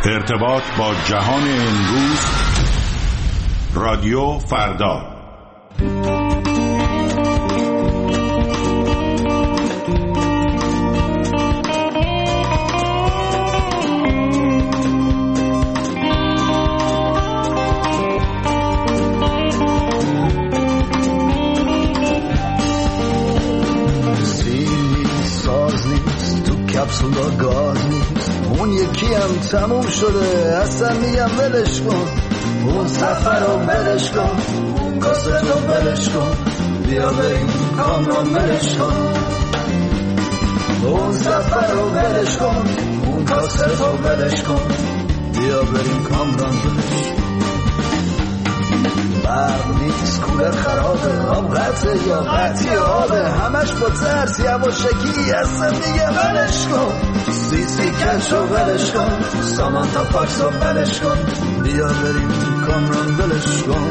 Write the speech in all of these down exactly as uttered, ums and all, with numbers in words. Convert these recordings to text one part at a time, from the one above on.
ارتباط با جهان امروز، رادیو فردا. کپسولا گاز نیست، اون یکی هم تموم شده، اصلا میگم ولش کن. اون سفر رو ولش کن، اون کاست رو ولش کن، بیا بریم کامران ولش کن. اون سفر رو ولش کن، اون کاست رو ولش کن، بیا بریم کامران ولش کن. برق نیست، کولر خرابه، آب قطعه یا قطعی آبه، همش با ترس یواشکی اصلا دیگه ولش کن. سیسی کش رو ولش کن، سامانتا پاکس رو ولش کن، بیا بریم کامران ولش کن.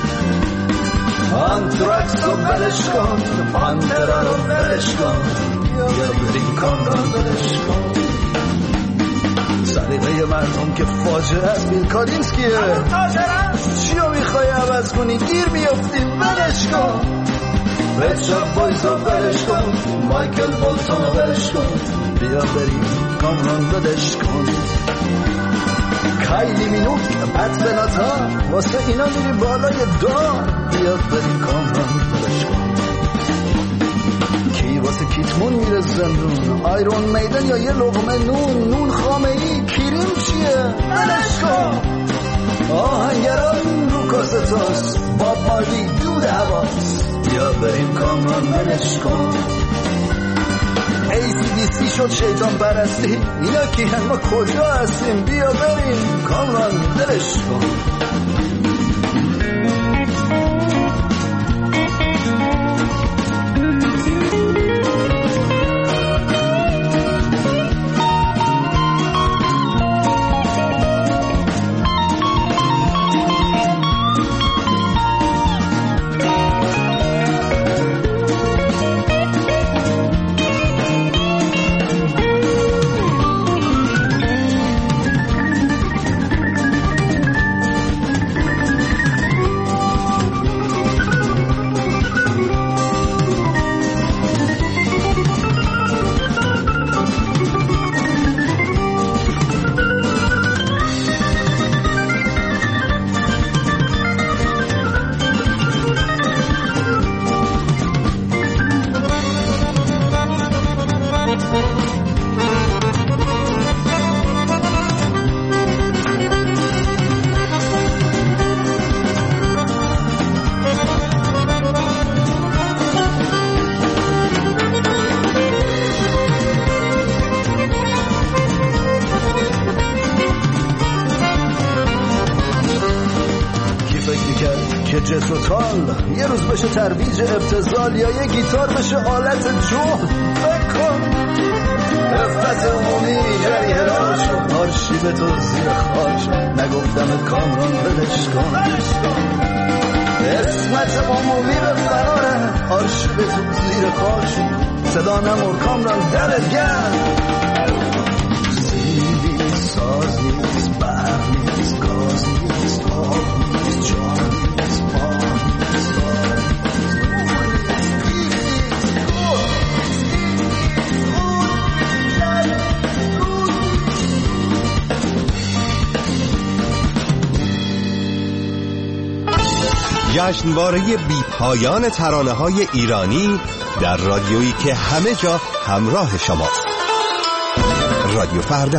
آنتراکس رو ولش کن، پانترا رو ولش کن، بیا بریم کامران ولش کن. سلیقه مردم که فاجعه است، بیل کارینسکیه. چی رو میخوای عوض کنی؟ گیر میافتیم، ولش کن. رچارد بایز رو ولش کن، مایکل بولتون رو ولش کن، بیا بریم کامران ولش کن. کایلی مینوک، پت بناتا، واسه اینا میری بالای دار، بیا بریم کامران ولش کن. کی واسه کیتمون میره زندون؟ آیرون میدن یا یه لقمه نون؟ نون خامه ای کیریم چیه؟ ولش کن. آهنگران رو کاستاس، باب مالی دود هواست، بیا بریم کامران ولش کن. ای سی دی سی شد شیطان پرستی، اینا کی هم؟ ما کجا هستیم؟ بیا بریم کامران ولش کن. یه روز بشه ترویج ابتذال، یا یه گیتار بشه آلت جهد. بکن رفت عمومی جریه راش، آرشیو تو زیر خاش، نگفتم کامران ولش کن. اسمت عمومی به فراره، آرشیو تو زیر خاش، صدا نمور کامران دلت گرم. زیدی ساز نیست، برق نیست، گاز نیست، آب نیست، جان نیست، پا جشنواره بی پایان ترانه‌های ایرانی در رادیویی که همه جا همراه شماست. رادیو فردا.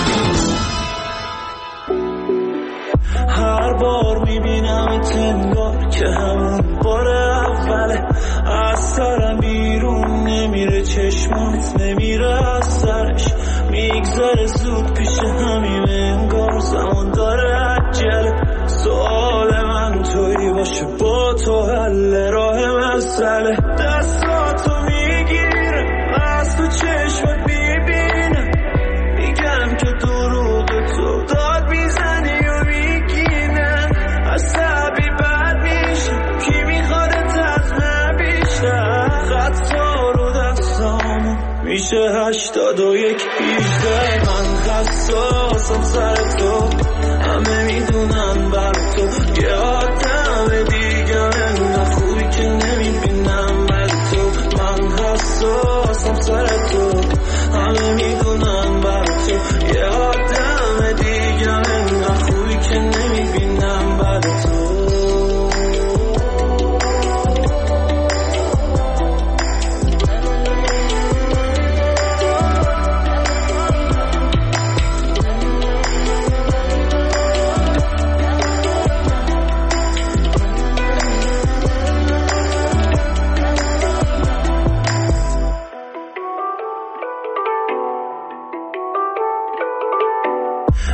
هر بار میبینم تنگار که همون بار اوله، از سرم بیرون نمیره، چشمات نمیره از سرش، میگذره زود پیش همیم، انگار زمان داره عجله. سوال من توی باشه، با تو حل راه مسئله. دستاتو میگیره، از تو چشمت میبینه، میگم که دروغ تو داد میزنی و میگینه. عصبی بد میشه، کی میخوادت از من بیشتر؟ خطا رو دستامو میشه هشتاد و یک بیشتر. من خستاسم سر تو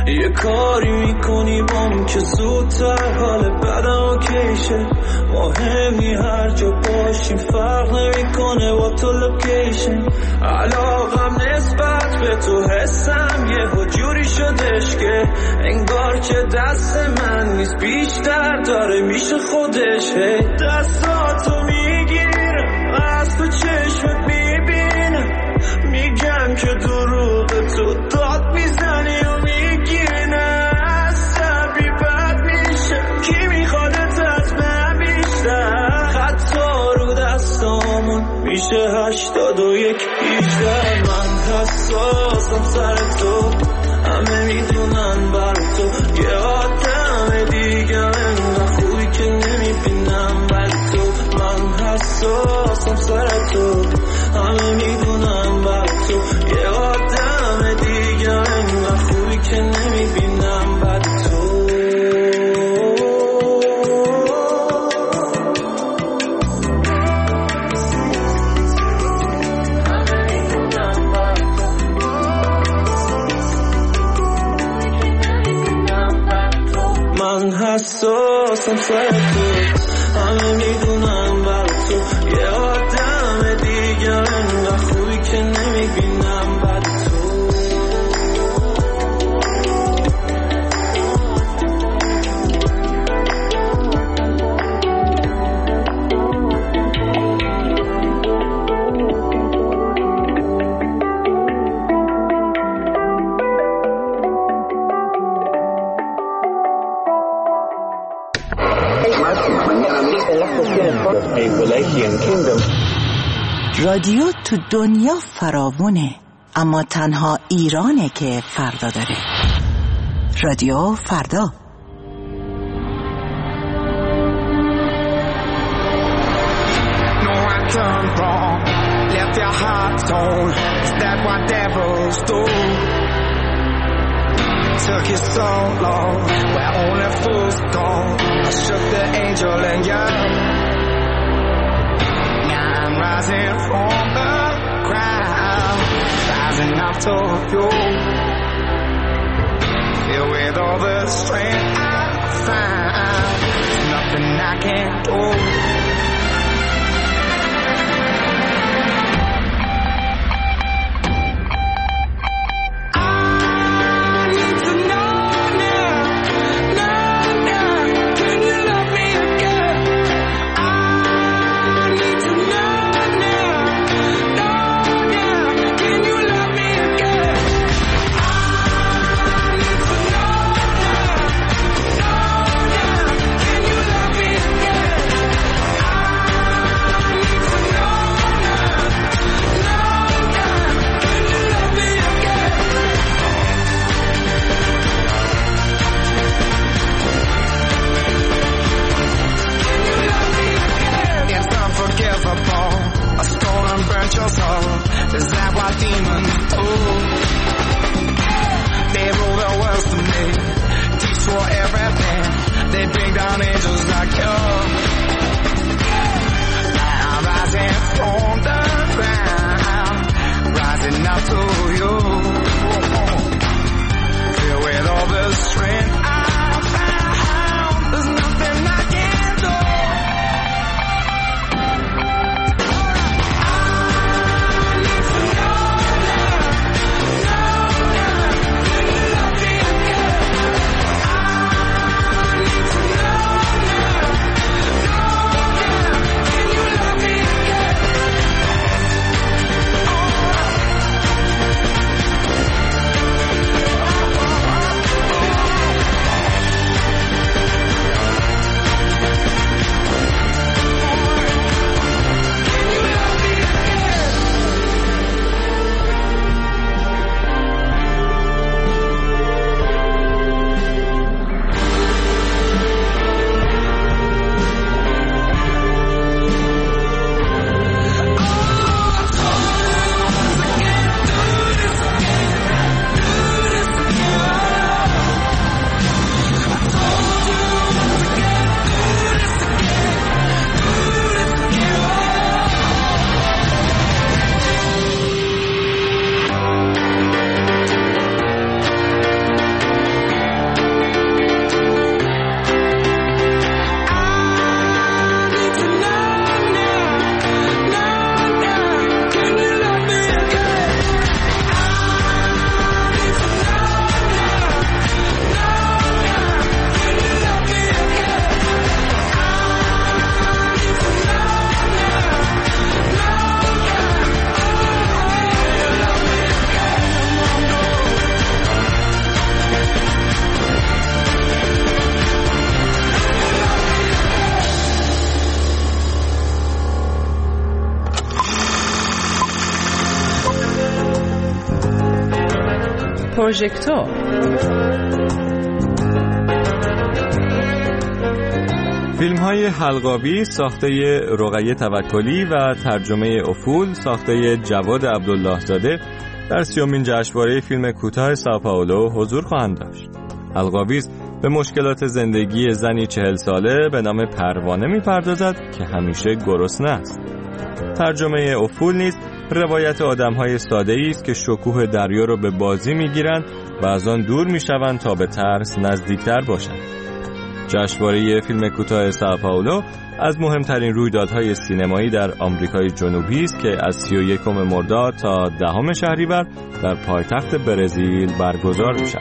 یه کاری میکنی بام که زودتر حال بدم اوکیشه. مهمی هر جا باشیم فرق نمیکنه با تو لوکیشن. علاقم نسبت به تو حسم یه جوری شدش که انگار که دست من نیست بیشتر داره میشه خودش. دستاتو میگیرم از تو چشمت میبینم میگم که دروغ تو داد میزنی و میگیری نه عصبی بد میشم کی میخوادت از من بیشتر. حتی رو دستامون میشه هشتاد و یک هیجده. من حساسم سر تو همه میدونن بر تو یه آدم دیگه انقدر خوبی که نمیبینم بر تو. من حساسم سر تو همه میدونن بر تو یه آدم دیگه انقدر خوبی که نمیبینم بر تو. من حساسم سر تو همه میدونم بر تو یه آدم دیگه انقدر خوبی که نمیبینم بر تو. رادیو تو دنیا فراوونه اما تنها ایرانه که فردا داره. رادیو فردا. No, I done wrong, left your heart torn. Is that what devils do? Took you so long, where only fools go. I shook the angel and young. Now I'm rising from the ground, rising up to you. Filled with all the strength I find, there's nothing I can't do. Is that what demons do? They rule the world to me, teach for everything. They bring down angels like you. I'm rising from the ground, rising up to you. Filled with all the strength I found, there's nothing I can't do. Now پروژکتور. فیلم های حلقاوی ساخته رقیه توکلی و ترجمه افول ساخته جواد عبدالله زاده در سیومین جشنواره فیلم کوتاه سائوپائولو حضور خواهند داشت. حلقاویز به مشکلات زندگی زنی چهل ساله به نام پروانه می‌پردازد که همیشه گرسنه است. ترجمه افول نیز روایت آدم‌های ساده‌ای است که شکوه دریا را به بازی می‌گیرند و از آن دور می‌شوند تا به ترس نزدیکتر باشند. جشنواره فیلم کوتاه سائوپائولو از مهمترین رویدادهای سینمایی در آمریکای جنوبی است که از سی و یکم مرداد تا دهم شهریور در پایتخت برزیل برگزار می‌شود.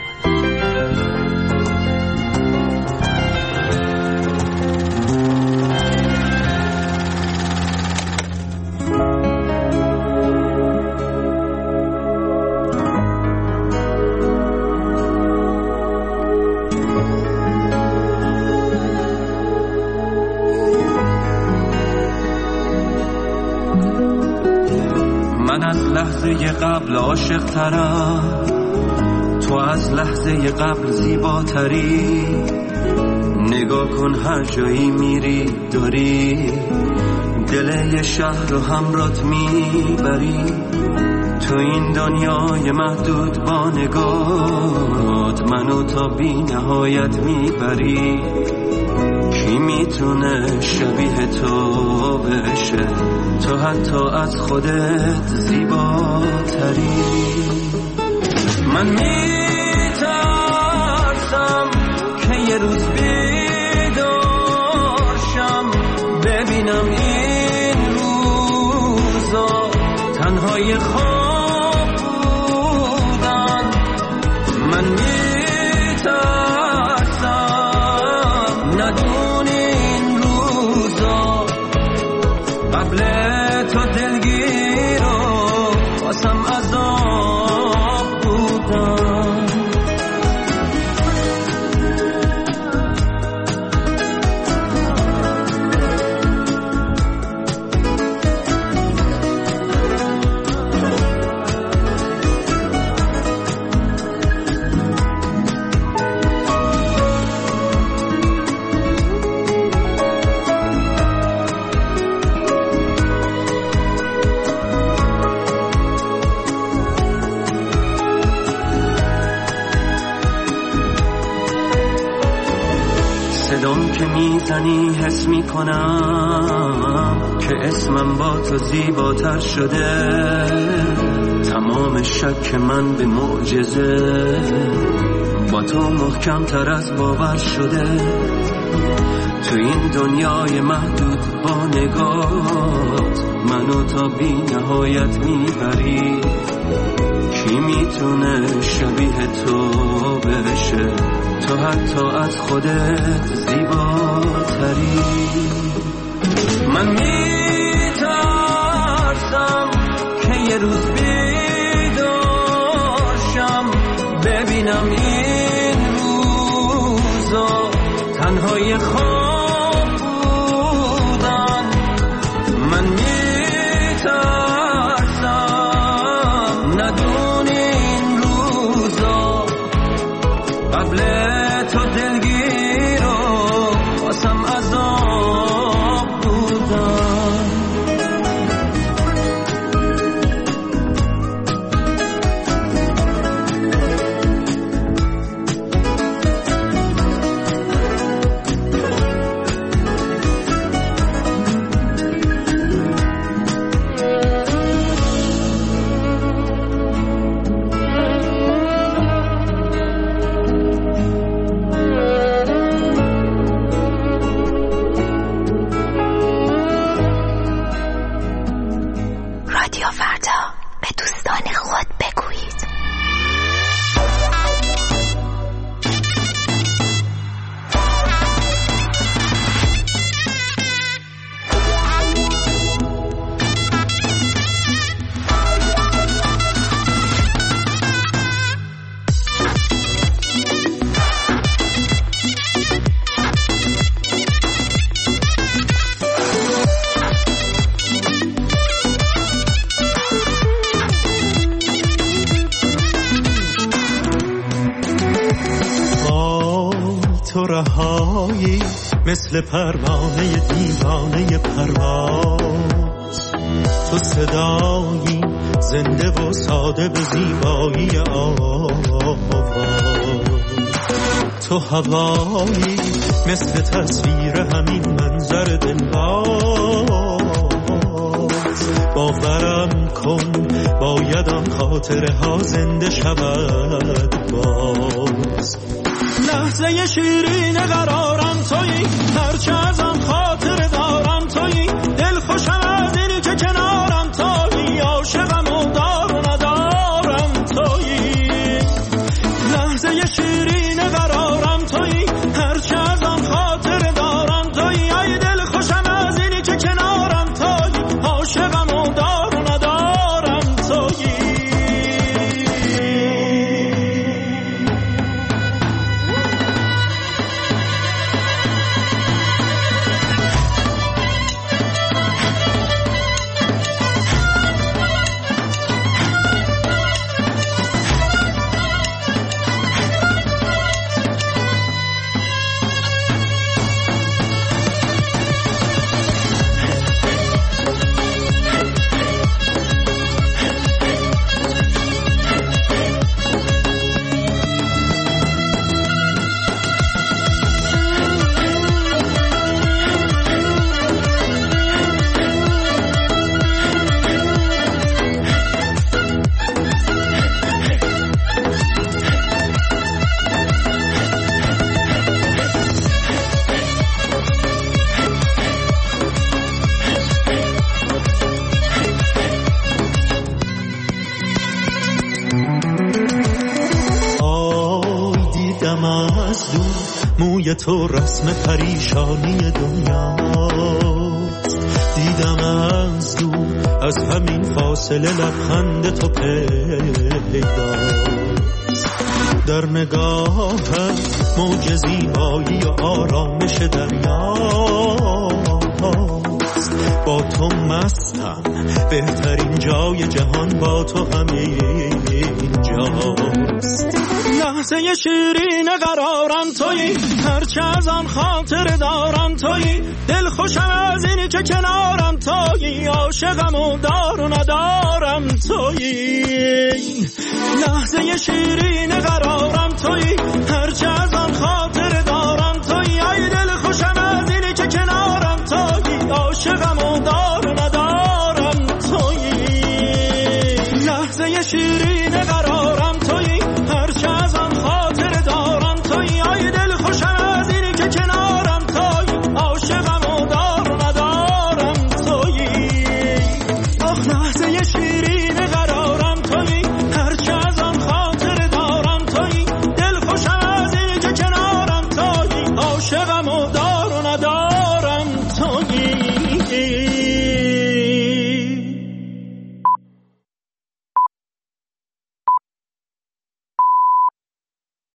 من از لحظه قبل عاشق ترم، تو از لحظه قبل زیباتری. نگاه کن هر جایی میری داری دل یه شهر رو همرات میبری. تو این دنیای محدود با نگات منو تا بی نهایت میبری. کی میتونه شبیه تو بشه؟ تو حتی از خودت زیباتری. من میترسم که یه روز بیدارشم ببینم این روزا تنهای خواب بودن. من میترسم ندونی این روزا قبل تو دلگیر و واسم عذاب بودن. صدام که میزنی حس میکنم که اسمم با تو زیباتر شده. تمام شک من به معجزه با تو محکم تر از باور شده. تو این دنیای محدود با نگات منو تا بی نهایت میبری. کی میتونه شبیه تو بشه؟ تو حتی از خودت زیباتری. من میترسم که یه روز بیدارشم ببینم این روزا تنهای خواب بودن. من میترسم ندونی این روزا قبل تو دلگیر و واسم عذاب بودن. تو رهایی مثل پروانه دیوانه پرواز. تو صدایی زنده و ساده به زیبایی آواز. تو هوایی مثل تصویر همین منظر دلباز. باورم کن باید آن خاطره ها زنده شود باز. لحظه شیرین قرارم تویی، هرچه از آن خاطره دارم تویی. دل خوشم از اینی که کنارم تویی، عاشقم و دار و ندارم تویی. لحظه شیرین قرارم تویی، هرچه از آن خاطره دارم تویی. ای دل خوشم از اینی که کنارم تویی، عاشقم و دار و ندارم تویی. موی تو رسم پریشانی دنیاست. دیدم از دور از همین فاصله لبخند تو پیداست. در نگاهت موج زیبایی و آرامش دریاست. با تو مستم، بهترین جای جهان با تو همین جاست. لحظه شیرین قرارم تویی، هرچه از آن خاطر دارم تویی. دل خوشم از اینی که کنارم تویی، عاشقم و دار و ندارم تویی. لحظه شیرین قرارم